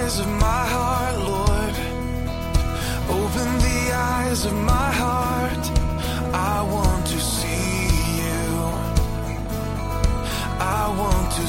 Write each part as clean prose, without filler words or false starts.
eyes of my heart, Lord. Open the eyes of my heart. I want to see you. I want to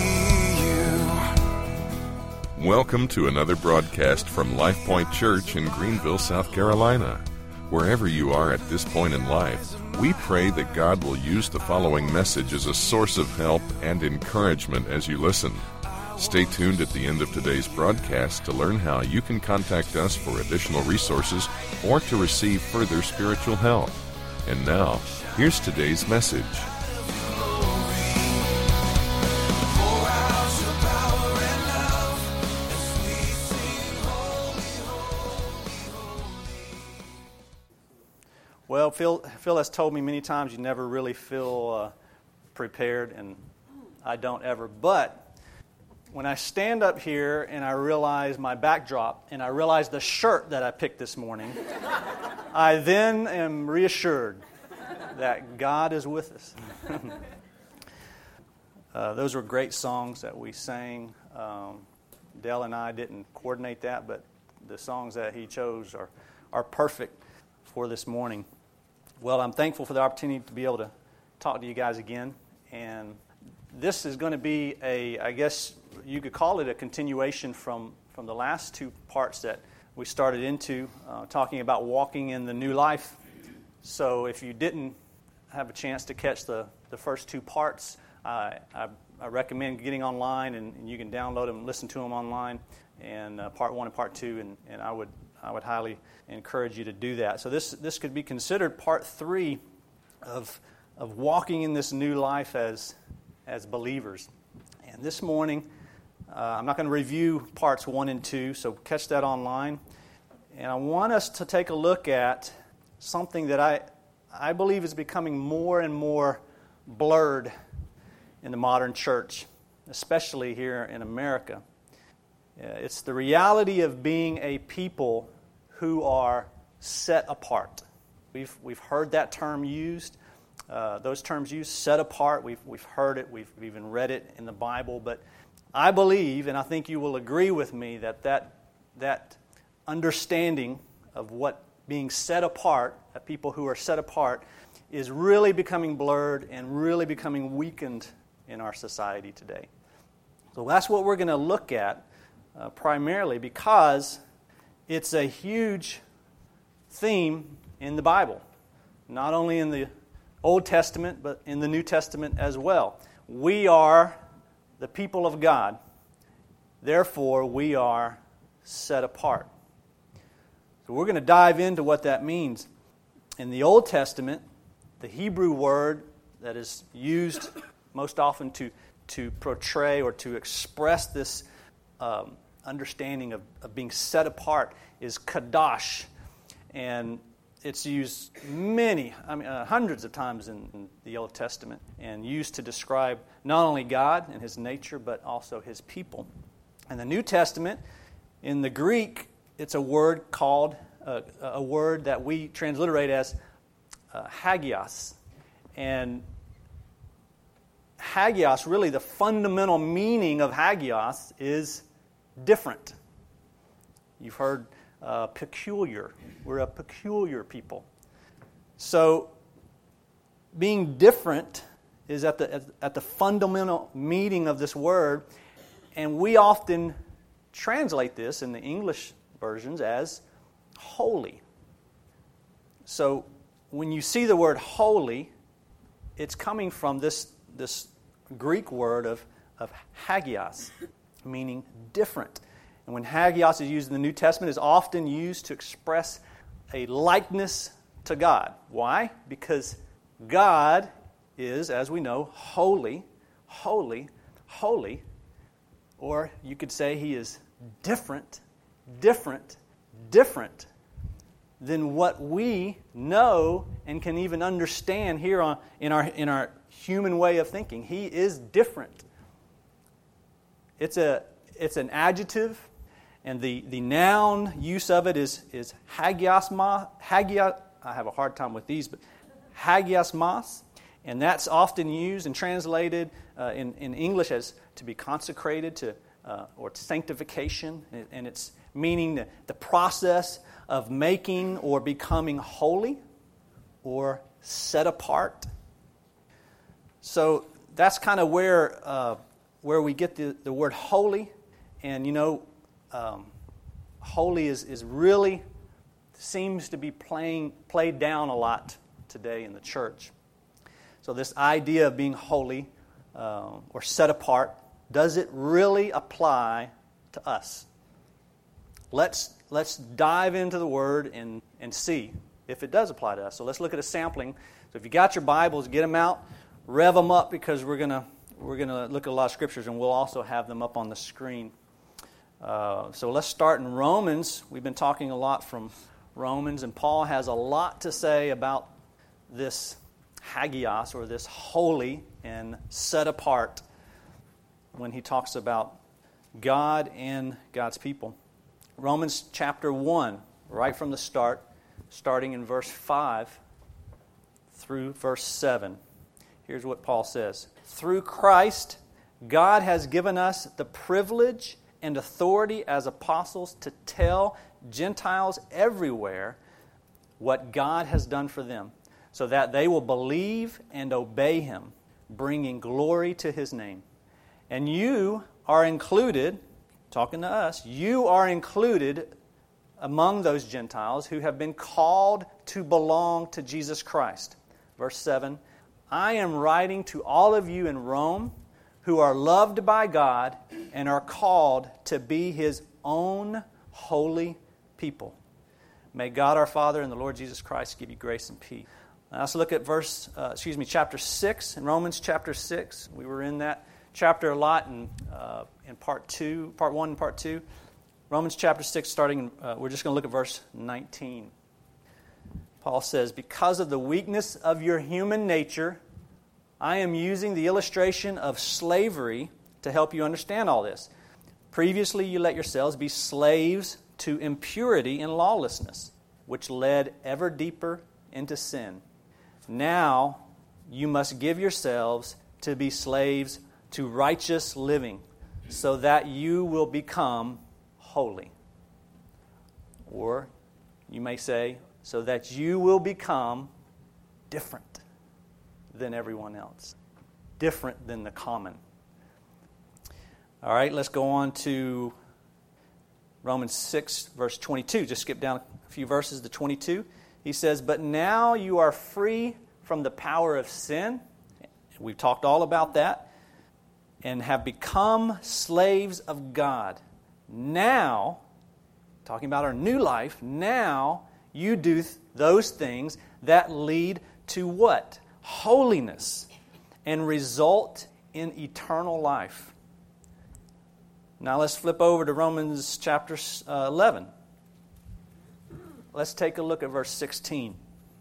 see you. Welcome to another broadcast from Life Point Church in Greenville, South Carolina. Wherever you are at this point in life, we pray that God will use the following message as a source of help and encouragement as you listen. Stay tuned at the end of today's broadcast to learn how you can contact us for additional resources or to receive further spiritual help. And now, here's today's message. Well, Phil has told me many times you never really feel prepared, and I don't ever. But when I stand up here and I realize my backdrop and I realize the shirt that I picked this morning, I then am reassured that God is with us. Those were great songs that we sang. Dale and I didn't coordinate that, but the songs that he chose are perfect for this morning. Well, I'm thankful for the opportunity to be able to talk to you guys again. And this is going to be I guess you could call it a continuation from the last two parts that we started into, talking about walking in the new life. So if you didn't have a chance to catch the first two parts, I recommend getting online, and you can download them and listen to them online, and part one and part two, and I would highly encourage you to do that. So this could be considered part three of walking in this new life as believers. And this morning, I'm not going to review parts 1 and 2, so catch that online. And I want us to take a look at something that I believe is becoming more and more blurred in the modern church, especially here in America. It's the reality of being a people who are set apart. We've heard that term used. Those terms used, set apart, we've heard it, we've even read it in the Bible, but I believe, and I think you will agree with me, that understanding of what being set apart, that people who are set apart, is really becoming blurred and really becoming weakened in our society today. So that's what we're going to look at primarily, because it's a huge theme in the Bible, not only in the Old Testament, but in the New Testament as well. We are the people of God. Therefore, we are set apart. So we're going to dive into what that means. In the Old Testament, the Hebrew word that is used most often to portray or to express this understanding of being set apart is kadosh. And it's used hundreds of times in the Old Testament, and used to describe not only God and His nature, but also His people. In the New Testament, in the Greek, it's a word called, a word that we transliterate as hagios. And hagios, really the fundamental meaning of hagios is different. You've heard peculiar. We're a peculiar people. So, being different is at the fundamental meaning of this word, and we often translate this in the English versions as holy. So, when you see the word holy, it's coming from this Greek word of hagios, meaning different. And when hagios is used in the New Testament, it's often used to express a likeness to God. Why? Because God is, as we know, holy, holy, holy. Or you could say He is different, different, different than what we know and can even understand here in our human way of thinking. He is different. It's an adjective, and the noun use of it is hagiasma. I have a hard time with these, but hagiasmas, and that's often used and translated in English as to be consecrated, to or sanctification, and it's meaning the process of making or becoming holy or set apart. So that's kind of where we get the word holy. And holy is really seems to be played down a lot today in the church. So this idea of being holy or set apart, does it really apply to us? Let's dive into the Word and see if it does apply to us. So let's look at a sampling. So if you got your Bibles, get them out, rev them up, because we're gonna look at a lot of scriptures, and we'll also have them up on the screen. So let's start in Romans. We've been talking a lot from Romans, and Paul has a lot to say about this hagios, or this holy and set apart, when he talks about God and God's people. Romans chapter 1, right from the start, starting in verse 5 through verse 7. Here's what Paul says. Through Christ, God has given us the privilege and authority as apostles to tell Gentiles everywhere what God has done for them, so that they will believe and obey Him, bringing glory to His name. And you are included, talking to us, you are included among those Gentiles who have been called to belong to Jesus Christ. Verse 7, I am writing to all of you in Rome who are loved by God and are called to be His own holy people. May God our Father and the Lord Jesus Christ give you grace and peace. Now let's look at chapter 6, in Romans chapter 6. We were in that chapter a lot in part 1 and part 2. Romans chapter 6, starting, we're just going to look at verse 19. Paul says, because of the weakness of your human nature, I am using the illustration of slavery to help you understand all this. Previously, you let yourselves be slaves to impurity and lawlessness, which led ever deeper into sin. Now, you must give yourselves to be slaves to righteous living, so that you will become holy. Or, you may say, so that you will become different than everyone else. Different than the common. All right, let's go on to Romans 6, verse 22. Just skip down a few verses to 22. He says, but now you are free from the power of sin. We've talked all about that. And have become slaves of God. Now, talking about our new life, now you do those things that lead to what? Holiness, and result in eternal life. Now let's flip over to Romans chapter 11. Let's take a look at verse 16.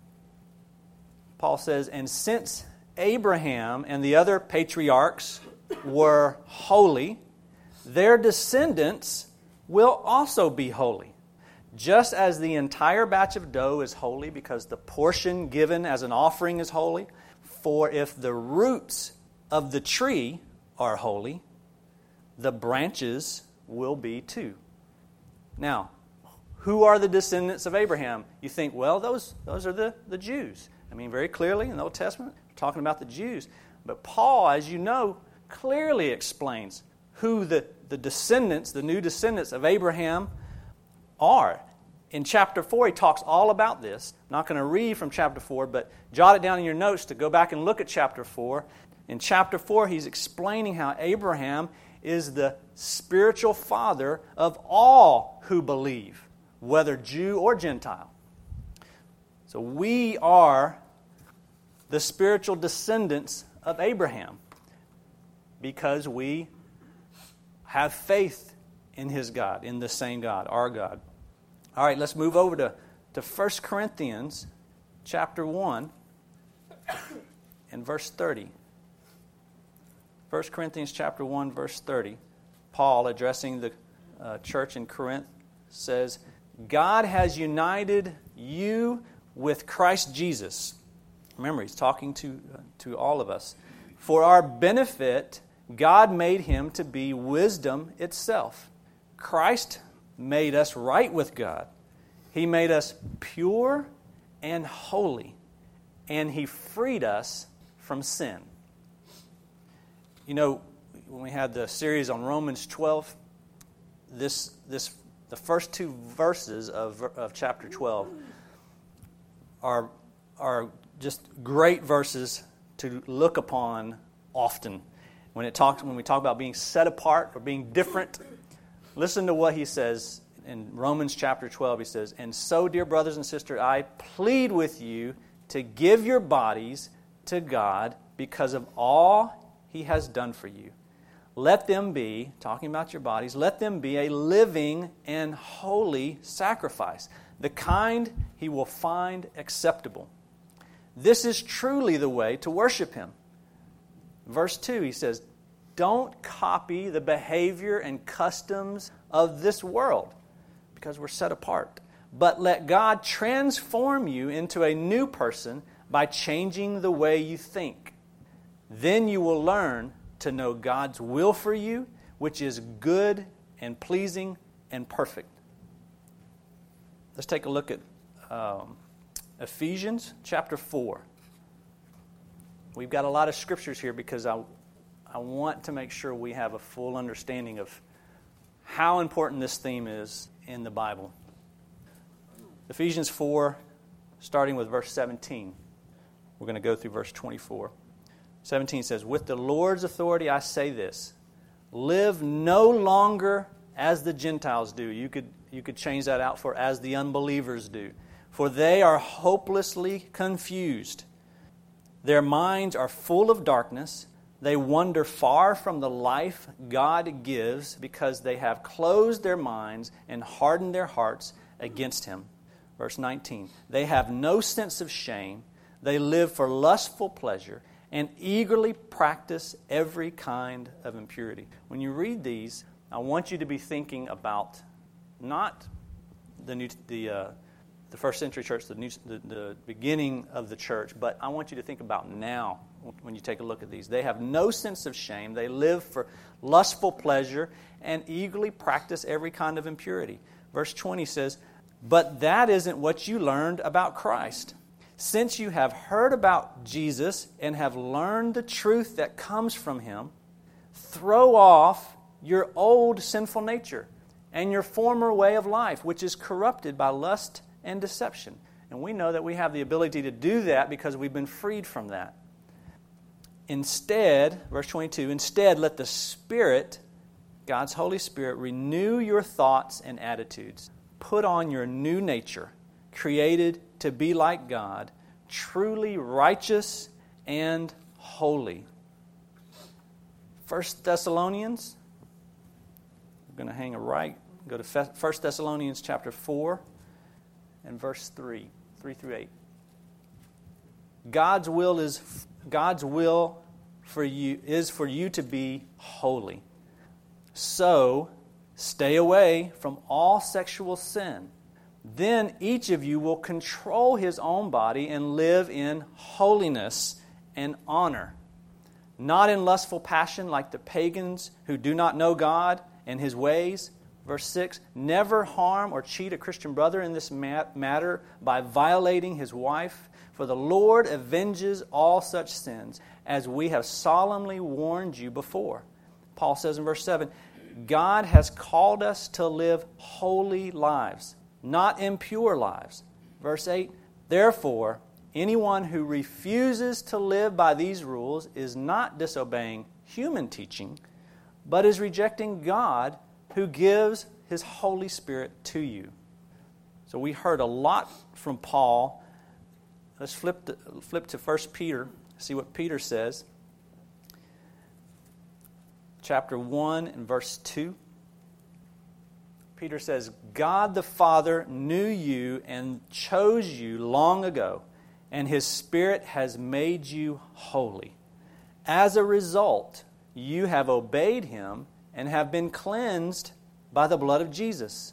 Paul says, and since Abraham and the other patriarchs were holy, their descendants will also be holy. Just as the entire batch of dough is holy because the portion given as an offering is holy, for if the roots of the tree are holy, the branches will be too. Now, who are the descendants of Abraham? You think, well, those are the Jews. I mean, very clearly in the Old Testament, we're talking about the Jews. But Paul, as you know, clearly explains who the descendants, the new descendants of Abraham are. In chapter 4, he talks all about this. I'm not going to read from chapter 4, but jot it down in your notes to go back and look at chapter 4. In chapter 4, he's explaining how Abraham is the spiritual father of all who believe, whether Jew or Gentile. So we are the spiritual descendants of Abraham because we have faith in His God, in the same God, our God. All right, let's move over to 1 Corinthians chapter 1 and verse 30. 1 Corinthians chapter 1, verse 30. Paul, addressing the church in Corinth, says, God has united you with Christ Jesus. Remember, he's talking to all of us. For our benefit God made him to be wisdom itself. Christ made us right with God. He made us pure and holy, and He freed us from sin. You know, when we had the series on Romans 12, the first two verses of chapter 12 are just great verses to look upon often. When we talk about being set apart or being different, listen to what he says in Romans chapter 12. He says, "And so, dear brothers and sisters, I plead with you to give your bodies to God because of all He has done for you. Let them be," talking about your bodies, "let them be a living and holy sacrifice, the kind He will find acceptable. This is truly the way to worship Him." Verse 2, he says, "Don't copy the behavior and customs of this world," because we're set apart, "but let God transform you into a new person by changing the way you think. Then you will learn to know God's will for you, which is good and pleasing and perfect." Let's take a look at Ephesians chapter 4. We've got a lot of scriptures here because I want to make sure we have a full understanding of how important this theme is in the Bible. Ephesians 4, starting with verse 17. We're going to go through verse 24. 17 says, "With the Lord's authority I say this, live no longer as the Gentiles do." You could change that out for "as the unbelievers do." "For they are hopelessly confused. Their minds are full of darkness. They wander far from the life God gives because they have closed their minds and hardened their hearts against Him." Verse 19, "They have no sense of shame. They live for lustful pleasure and eagerly practice every kind of impurity." When you read these, I want you to be thinking about not the first century church, the beginning of the church, but I want you to think about now when you take a look at these. They have no sense of shame. They live for lustful pleasure and eagerly practice every kind of impurity. Verse 20 says, "But that isn't what you learned about Christ. Since you have heard about Jesus and have learned the truth that comes from Him, throw off your old sinful nature and your former way of life, which is corrupted by lust and deception." And we know that we have the ability to do that because we've been freed from that. "Instead," verse 22, "instead let the Spirit, God's Holy Spirit, renew your thoughts and attitudes. Put on your new nature, created to be like God, truly righteous and holy." 1 Thessalonians, we're going to hang a right, go to 1 Thessalonians chapter 4 and verse 3 through 8. God's will for you is for you to be holy. So stay away from all sexual sin. Then each of you will control his own body and live in holiness and honor, not in lustful passion like the pagans who do not know God and His ways. Verse 6, "Never harm or cheat a Christian brother in this matter by violating his wife, for the Lord avenges all such sins, as we have solemnly warned you before." Paul says in verse 7, "God has called us to live holy lives, not impure lives." Verse 8, "Therefore, anyone who refuses to live by these rules is not disobeying human teaching, but is rejecting God who gives His Holy Spirit to you." So we heard a lot from Paul. Let's flip to 1 Peter, see what Peter says. Chapter 1 and verse 2. Peter says, "God the Father knew you and chose you long ago, and His Spirit has made you holy. As a result, you have obeyed Him and have been cleansed by the blood of Jesus."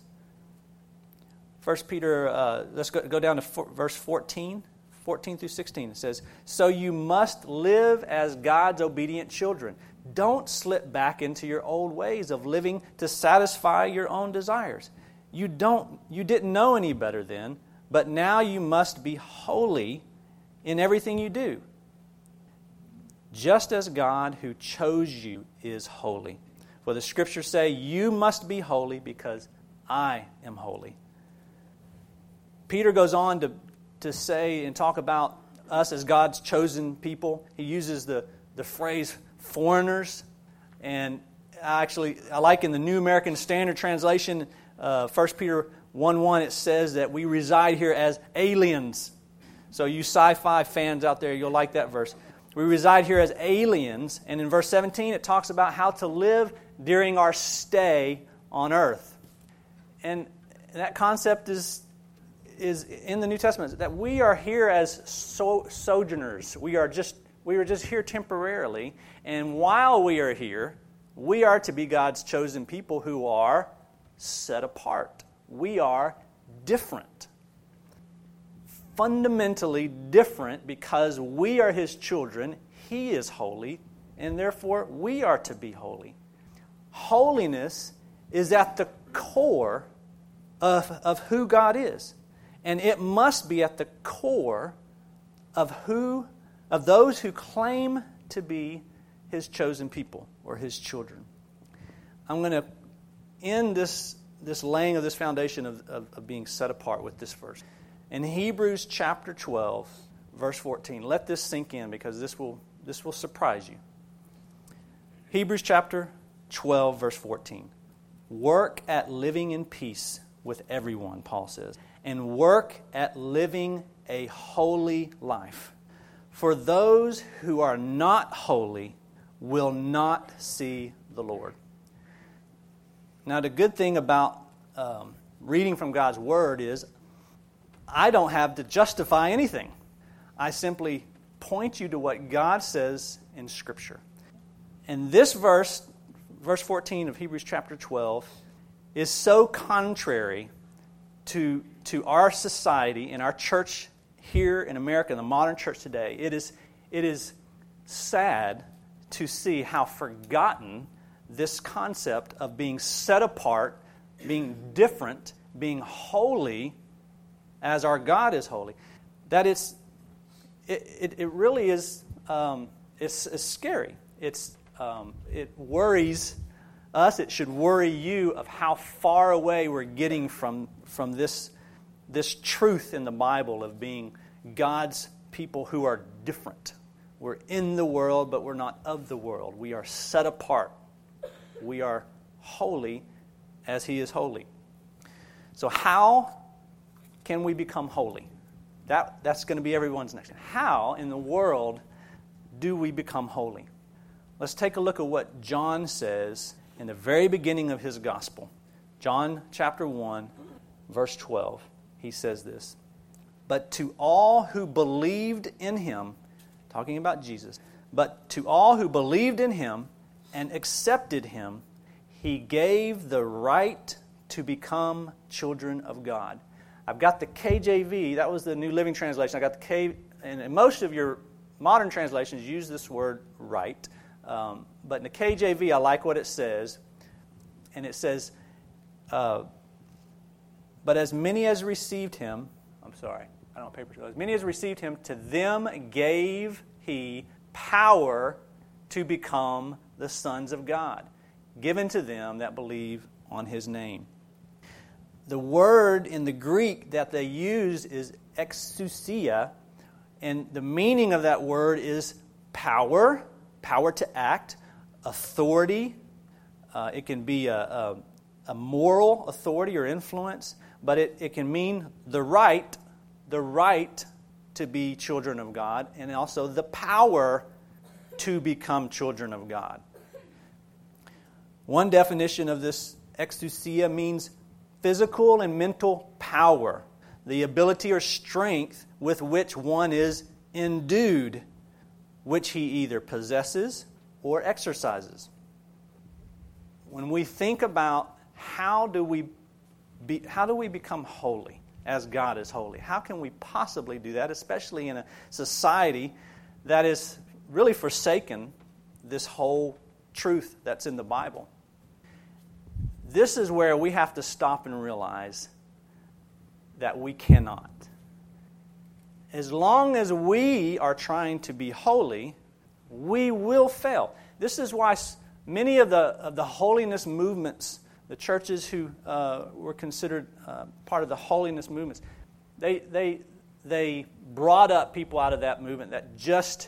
1 Peter, let's go down to verse 14 through 16. It says, "So you must live as God's obedient children. don't slip back into your old ways of living to satisfy your own desires. You didn't know any better then, but now you must be holy in everything you do, just as God who chose you is holy. For the Scriptures say, you must be holy because I am holy. Peter goes on to say and talk about us as God's chosen people. He uses the phrase foreigners. And I like in the New American Standard Translation, 1 Peter 1:1, it says that we reside here as aliens. So you sci-fi fans out there, you'll like that verse. We reside here as aliens. And in verse 17, it talks about how to live during our stay on earth. And that concept is in the New Testament, that we are here as sojourners. We are just here temporarily, and while we are here, we are to be God's chosen people who are set apart. We are different. Fundamentally different because we are His children. He is holy, and therefore we are to be holy. Holiness is at the core of who God is. And it must be at the core of those who claim to be His chosen people or His children. I'm going to end this laying of this foundation of being set apart with this verse. In Hebrews chapter 12, verse 14, let this sink in because this will surprise you. Hebrews chapter 12, verse 14. Work at living in peace with everyone, Paul says, and work at living a holy life. For those who are not holy will not see the Lord. Now, the good thing about reading from God's Word is I don't have to justify anything. I simply point you to what God says in Scripture. And this verse 14 of Hebrews chapter 12, is so contrary to our society and our church here in America, the modern church today. It is sad to see how forgotten this concept of being set apart, being different, being holy as our God is holy. That it really is it's scary. It worries us. It should worry you of how far away we're getting from this truth in the Bible of being God's people who are different. We're in the world, but we're not of the world. We are set apart. We are holy as He is holy. So how can we become holy? That's going to be everyone's next. How in the world do we become holy? Let's take a look at what John says in the very beginning of his gospel. John chapter 1, verse 12. He says this, "But to all who believed in Him," talking about Jesus, "but to all who believed in Him and accepted Him, He gave the right to become children of God." I've got the KJV, that was the New Living Translation. I got the K, and most of your modern translations use this word right. But in the KJV, I like what it says. And it says, but as many as received Him, I don't have paper. As many as received Him, to them gave He power to become the sons of God, given to them that believe on His name. The word in the Greek that they use is exousia, and the meaning of that word is power to act, authority. It can be a moral authority or influence, but it can mean the right to be children of God, and also the power to become children of God. One definition of this exousia means physical and mental power, the ability or strength with which one is endued, which he either possesses or exercises. When we think about how do we become holy as God is holy, how can we possibly do that, especially in a society that is really forsaken this whole truth that's in the Bible. This is where we have to stop and realize that we cannot. As long as we are trying to be holy, we will fail. This is why many of the holiness movements, the churches who were considered part of the holiness movements, they brought up people out of that movement that just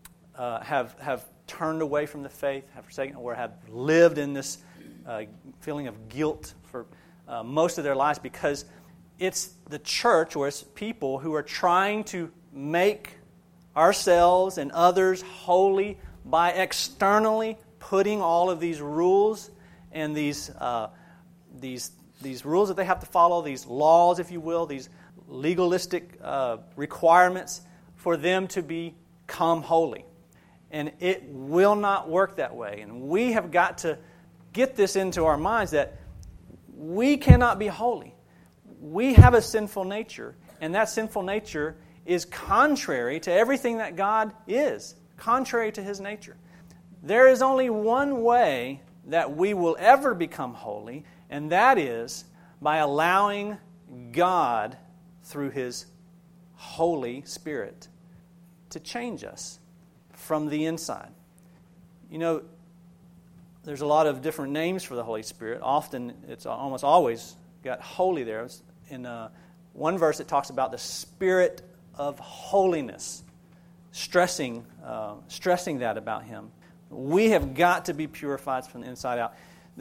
have turned away from the faith, have forsaken, or have lived in this feeling of guilt for most of their lives, because it's the church, or it's people who are trying to make ourselves and others holy by externally putting all of these rules and these rules that they have to follow, these laws, if you will, these legalistic requirements for them to become holy. And it will not work that way. And we have got to get this into our minds that we cannot be holy. We have a sinful nature, and that sinful nature is contrary to everything that God is, contrary to His nature. There is only one way that we will ever become holy, and that is by allowing God, through His Holy Spirit, to change us from the inside. You know, there's a lot of different names for the Holy Spirit. Often, it's almost always got holy there. In one verse, it talks about the Spirit of holiness, stressing that about Him. We have got to be purified from the inside out.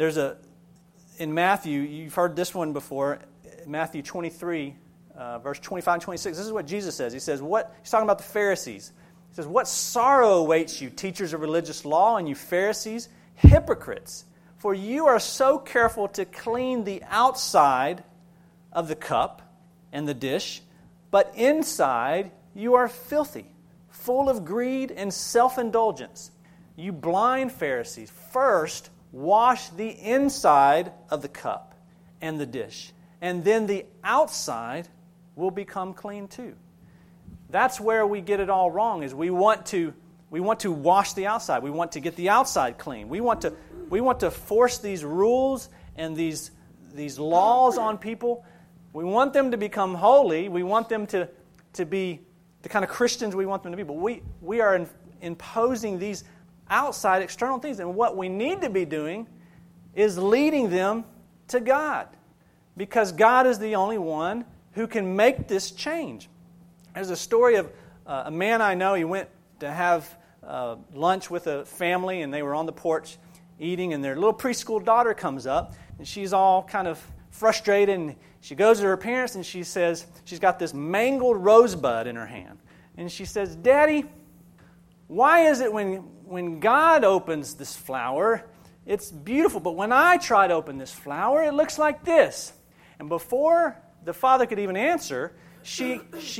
In Matthew, you've heard this one before, Matthew 23, verse 25 and 26. This is what Jesus says. He's talking about the Pharisees. He says, "What sorrow awaits you, teachers of religious law, and you Pharisees, hypocrites! For you are so careful to clean the outside of the cup and the dish, but inside you are filthy, full of greed and self-indulgence. You blind Pharisees, first wash the inside of the cup and the dish, and then the outside will become clean too." That's where we get it all wrong, is we want to wash the outside. We want to get the outside clean. We want to force these rules and these laws on people. We want them to become holy. We want them to be the kind of Christians we want them to be. But we are imposing these outside external things. And what we need to be doing is leading them to God, because God is the only one who can make this change. There's a story of a man I know. He went to have lunch with a family, and they were on the porch eating, and their little preschool daughter comes up, and she's all kind of frustrated, and she goes to her parents, and she says, she's got this mangled rosebud in her hand, and she says, "Daddy, why is it when God opens this flower, it's beautiful, but when I try to open this flower, it looks like this?" And before the father could even answer, she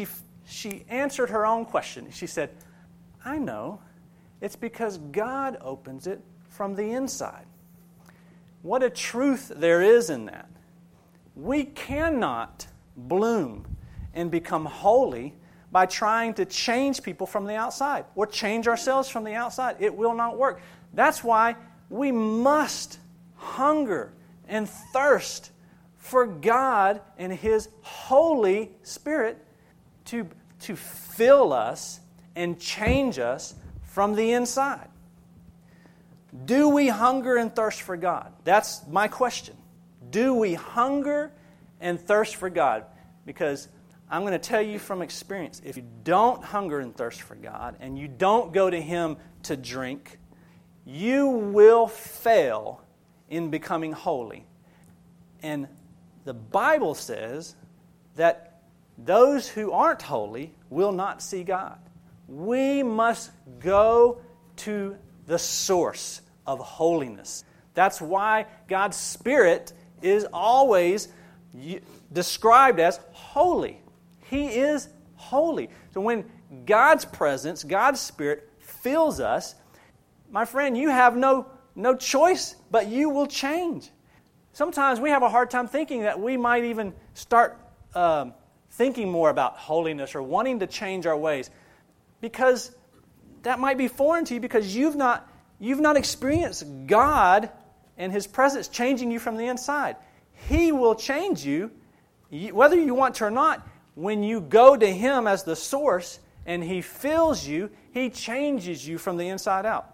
answered her own question. She said, "I know. It's because God opens it from the inside." What a truth there is in that. We cannot bloom and become holy by trying to change people from the outside or change ourselves from the outside. It will not work. That's why we must hunger and thirst for God and His Holy Spirit to fill us and change us from the inside. Do we hunger and thirst for God? That's my question. Do we hunger and thirst for God? Because I'm going to tell you from experience, if you don't hunger and thirst for God and you don't go to Him to drink, you will fail in becoming holy. And the Bible says that those who aren't holy will not see God. We must go to the source of holiness. That's why God's Spirit is always described as holy. He is holy. So when God's presence, God's Spirit fills us, my friend, you have no choice, but you will change. Sometimes we have a hard time thinking that we might even start thinking more about holiness or wanting to change our ways, because that might be foreign to you, because you've not you've not experienced God and His presence changing you from the inside. He will change you, whether you want to or not. When you go to Him as the source and He fills you, He changes you from the inside out.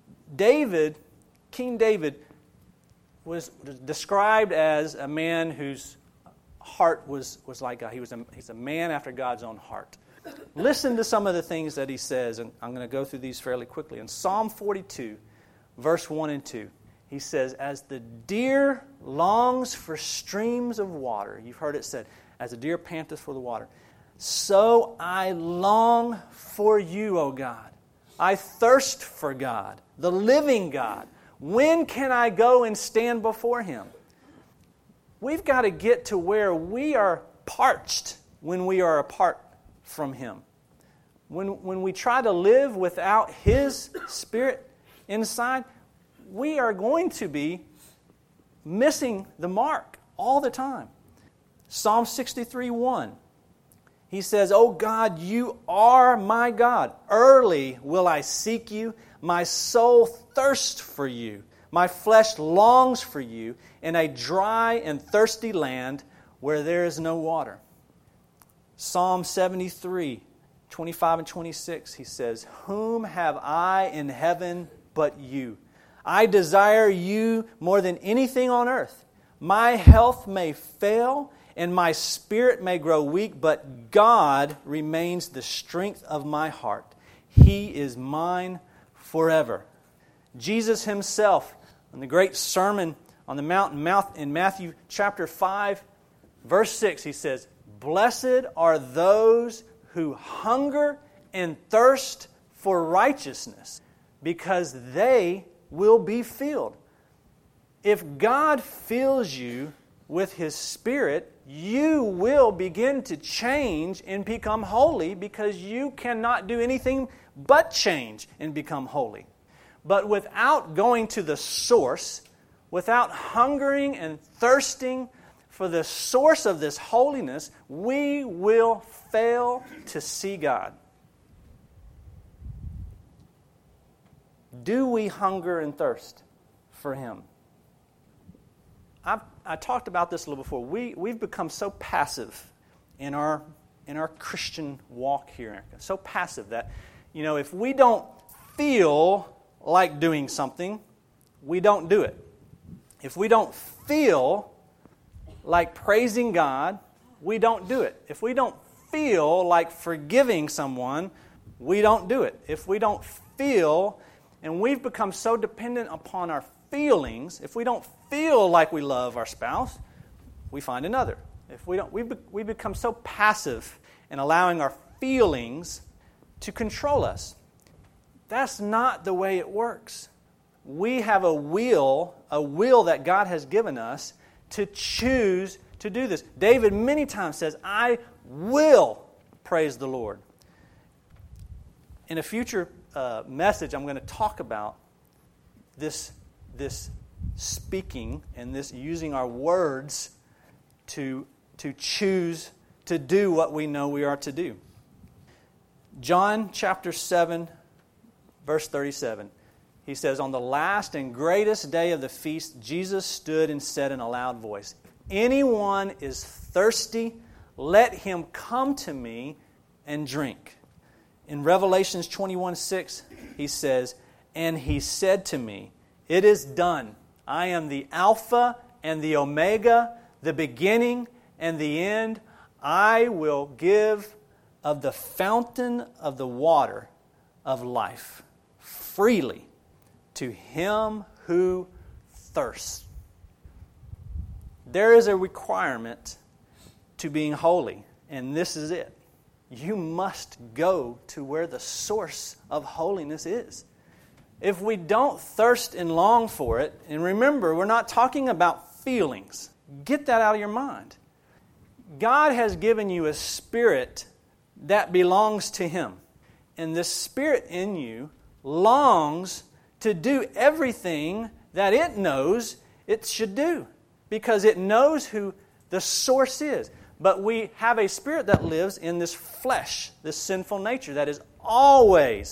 King David, was described as a man whose heart was like God. He's a man after God's own heart. Listen to some of the things that he says, and I'm going to go through these fairly quickly. In Psalm 42, verse 1 and 2, he says, as the deer longs for streams of water, you've heard it said, as a deer panteth for the water, so I long for you, O God. I thirst for God, the living God. When can I go and stand before Him? We've got to get to where we are parched when we are apart from Him. When we try to live without His Spirit inside, we are going to be missing the mark all the time. Psalm 63:1. He says, O God, you are my God. Early will I seek you. My soul thirsts for you. My flesh longs for you in a dry and thirsty land where there is no water. Psalm 73, 25 and 26, he says, whom have I in heaven but you? I desire you more than anything on earth. My health may fail and my spirit may grow weak, but God remains the strength of my heart. He is mine forever. Jesus Himself, in the great Sermon on the Mount in Matthew chapter 5, verse 6, He says, blessed are those who hunger and thirst for righteousness, because they will be filled. If God fills you with His Spirit, you will begin to change and become holy, because you cannot do anything but change and become holy. But without going to the source, without hungering and thirsting for the source of this holiness, we will fail to see God. Do we hunger and thirst for Him? I talked about this a little before. We've become so passive in our Christian walk here. So passive that, if we don't feel like doing something, we don't do it. If we don't feel like praising God, we don't do it. If we don't feel like forgiving someone, we don't do it. If we don't feel, and we've become so dependent upon our feelings, if we don't feel like we love our spouse, we find another. If we don't, we become so passive in allowing our feelings to control us. That's not the way it works. We have a will that God has given us to choose to do this. David many times says, I will praise the Lord. In a future message, I'm going to talk about this speaking and this using our words to choose to do what we know we are to do. John chapter 7, verse 37. He says, on the last and greatest day of the feast, Jesus stood and said in a loud voice, anyone is thirsty, let him come to me and drink. In Revelations 21:6, he says, and he said to me, it is done. I am the Alpha and the Omega, the beginning and the end. I will give of the fountain of the water of life freely to him who thirsts. There is a requirement to being holy, and this is it. You must go to where the source of holiness is. If we don't thirst and long for it, and remember, we're not talking about feelings. Get that out of your mind. God has given you a spirit that belongs to Him. And the spirit in you longs to do everything that it knows it should do, because it knows who the source is. But we have a spirit that lives in this flesh, this sinful nature that is always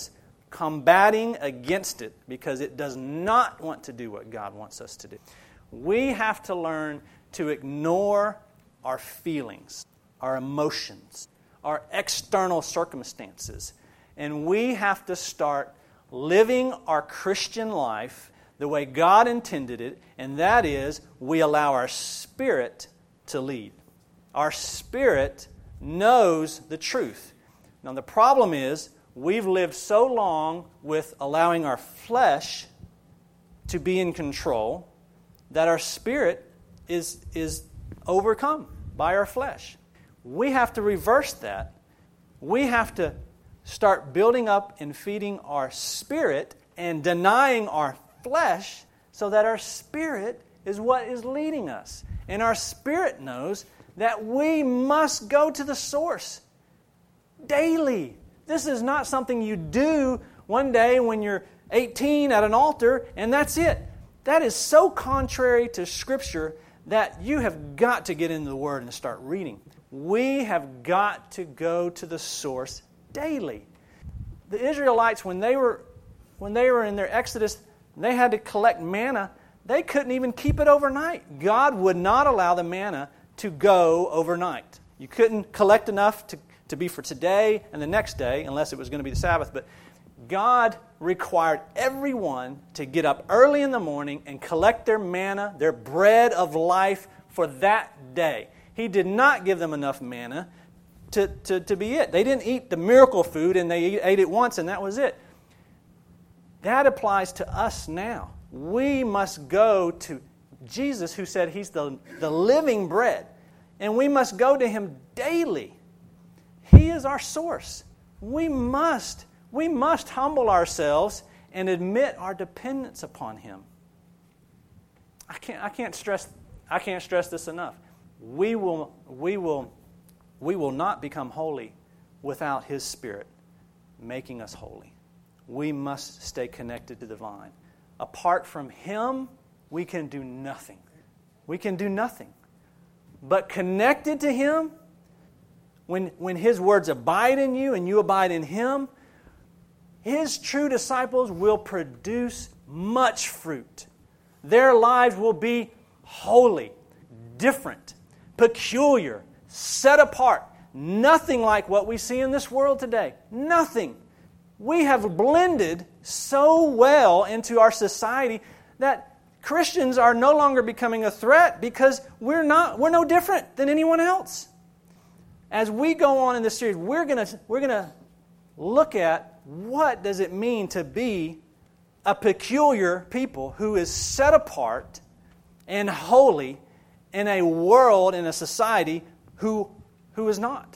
combating against it because it does not want to do what God wants us to do. We have to learn to ignore our feelings, our emotions, our external circumstances. And we have to start living our Christian life the way God intended it, and that is we allow our spirit to lead. Our spirit knows the truth. Now the problem is we've lived so long with allowing our flesh to be in control that our spirit is overcome by our flesh. We have to reverse that. We have to start building up and feeding our spirit and denying our flesh so that our spirit is what is leading us. And our spirit knows that we must go to the source daily. This is not something you do one day when you're 18 at an altar and that's it. That is so contrary to Scripture that you have got to get into the Word and start reading. We have got to go to the source daily. The Israelites, when they were in their Exodus, they had to collect manna. They couldn't even keep it overnight. God would not allow the manna to go overnight. You couldn't collect enough to be for today and the next day, unless it was going to be the Sabbath. But God required everyone to get up early in the morning and collect their manna, their bread of life for that day. He did not give them enough manna to be it. They didn't eat the miracle food and they ate it once and that was it. That applies to us now. We must go to Jesus, who said He's the living bread. And we must go to Him daily. He is our source. We must humble ourselves and admit our dependence upon Him. I can't stress this enough. We will not become holy without His Spirit making us holy. We must stay connected to the vine. Apart from Him, we can do nothing. We can do nothing. But connected to Him, when His words abide in you and you abide in Him, His true disciples will produce much fruit. Their lives will be holy, different, peculiar, set apart. Nothing like what we see in this world today. Nothing. We have blended so well into our society that Christians are no longer becoming a threat because we're no different than anyone else. As we go on in this series, we're gonna look at what does it mean to be a peculiar people who is set apart and holy in a world, in a society who is not.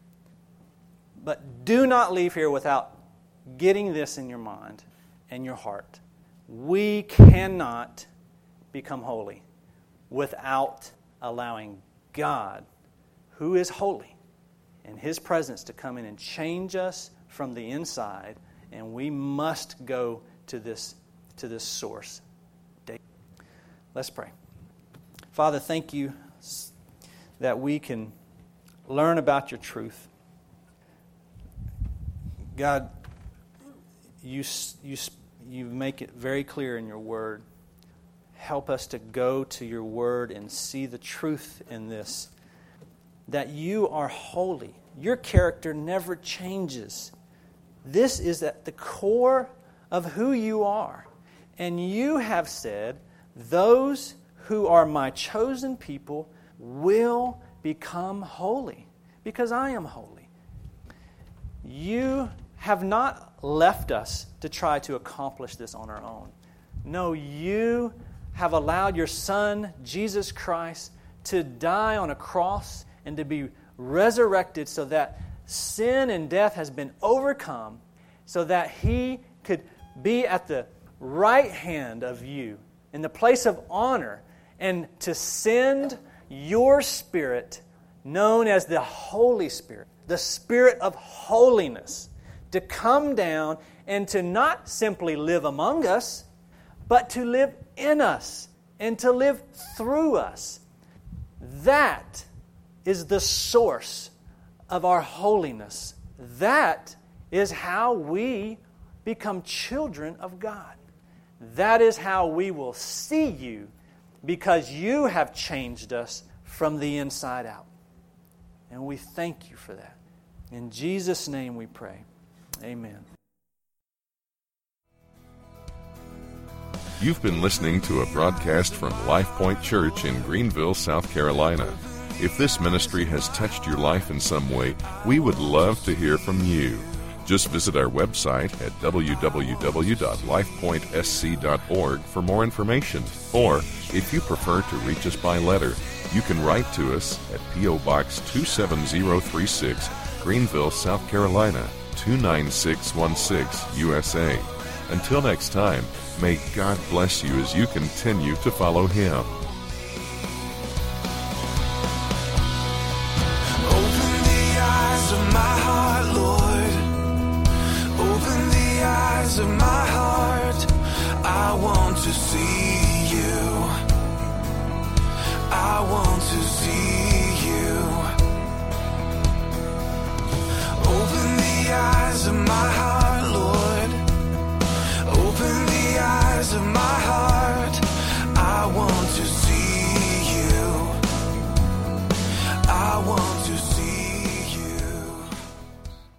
But do not leave here without getting this in your mind and your heart. We cannot become holy without allowing God, who is holy, and His presence to come in and change us from the inside, and we must go to this source. Let's pray. Father, thank You that we can learn about Your truth. God, You make it very clear in Your Word. Help us to go to Your Word and see the truth in this, that You are holy. Your character never changes. This is at the core of who You are. And You have said, those who are My chosen people will become holy because I am holy. You have not left us to try to accomplish this on our own. No, You have allowed Your Son, Jesus Christ, to die on a cross and to be resurrected so that sin and death has been overcome, so that He could be at the right hand of You in the place of honor, and to send Your Spirit, known as the Holy Spirit, the Spirit of holiness, to come down and to not simply live among us, but to live in us and to live through us. That is the source of our holiness. That is how we become children of God. That is how we will see you, because you have changed us from the inside out. And we thank you for that. In Jesus' name we pray. Amen. You've been listening to a broadcast from Life Point Church in Greenville, South Carolina. If this ministry has touched your life in some way, we would love to hear from you. Just visit our website at www.lifepointsc.org for more information. Or, if you prefer to reach us by letter, you can write to us at P.O. Box 27036, Greenville, South Carolina, 29616, USA. Until next time, may God bless you as you continue to follow Him. Open the eyes of my heart, Lord. Open the eyes of my heart. I want to see you. I want to see you. Open the eyes of my heart, Lord. Open the eyes of my